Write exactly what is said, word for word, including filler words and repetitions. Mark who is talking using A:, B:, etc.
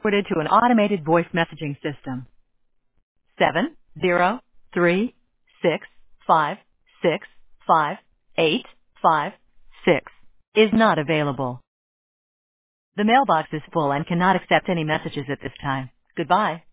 A: forwarded to an automated voice messaging system. Seven zero three six five six five eight five six is not available. The mailbox is full and cannot accept any messages at this time. Goodbye.